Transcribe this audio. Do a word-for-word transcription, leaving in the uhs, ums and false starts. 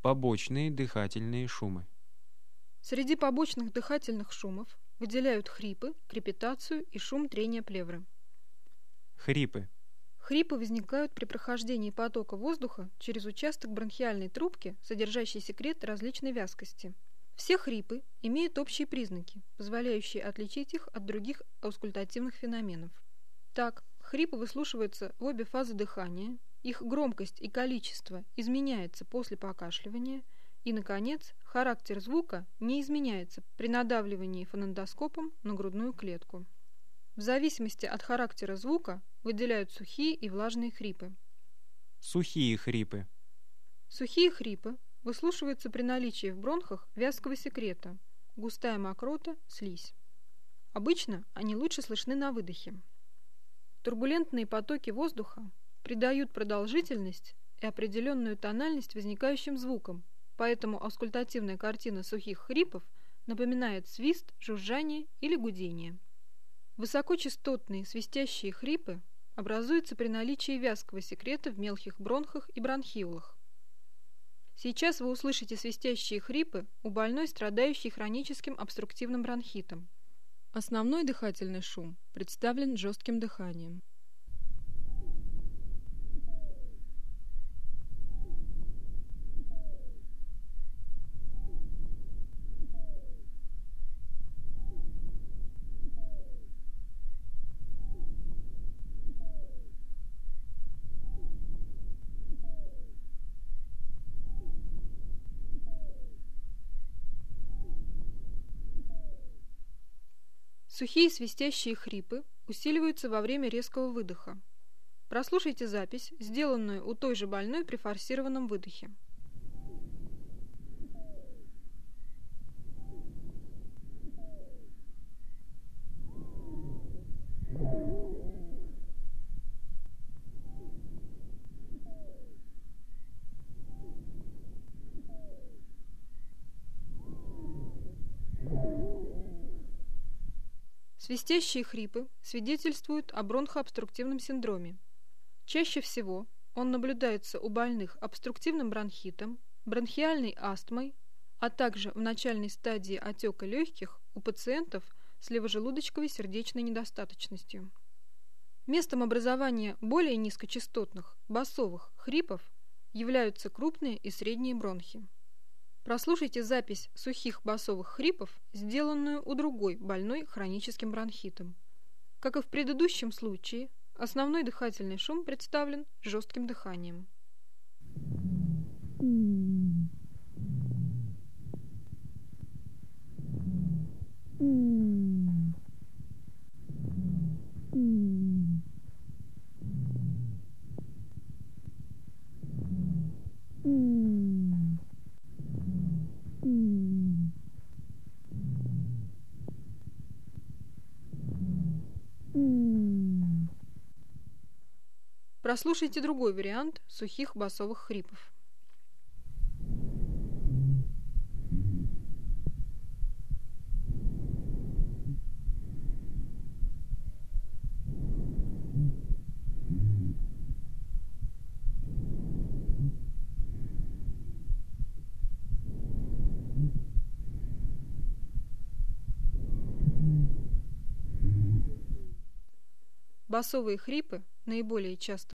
Побочные дыхательные шумы. Среди побочных дыхательных шумов выделяют хрипы, крепитацию и шум трения плевры. Хрипы. Хрипы возникают при прохождении потока воздуха через участок бронхиальной трубки, содержащий секрет различной вязкости. Все хрипы имеют общие признаки, позволяющие отличить их от других аускультативных феноменов. Так, хрипы выслушиваются в обе фазы дыхания, их громкость и количество изменяется после покашливания, и, наконец, характер звука не изменяется при надавливании фонендоскопом на грудную клетку. В зависимости от характера звука выделяют сухие и влажные хрипы. Сухие хрипы. Сухие хрипы выслушиваются при наличии в бронхах вязкого секрета, густая мокрота, слизь. Обычно они лучше слышны на выдохе. Турбулентные потоки воздуха придают продолжительность и определенную тональность возникающим звукам, поэтому аускультативная картина сухих хрипов напоминает свист, жужжание или гудение. Высокочастотные свистящие хрипы образуются при наличии вязкого секрета в мелких бронхах и бронхиолах. Сейчас вы услышите свистящие хрипы у больной, страдающей хроническим обструктивным бронхитом. Основной дыхательный шум представлен жестким дыханием. Сухие свистящие хрипы усиливаются во время резкого выдоха. Прослушайте запись, сделанную у той же больной при форсированном выдохе. Свистящие хрипы свидетельствуют о бронхообструктивном синдроме. Чаще всего он наблюдается у больных обструктивным бронхитом, бронхиальной астмой, а также в начальной стадии отека легких у пациентов с левожелудочковой сердечной недостаточностью. Местом образования более низкочастотных басовых хрипов являются крупные и средние бронхи. Прослушайте запись сухих басовых хрипов, сделанную у другой больной хроническим бронхитом. Как и в предыдущем случае, основной дыхательный шум представлен жестким дыханием. Прослушайте другой вариант сухих басовых хрипов. Басовые хрипы наиболее часто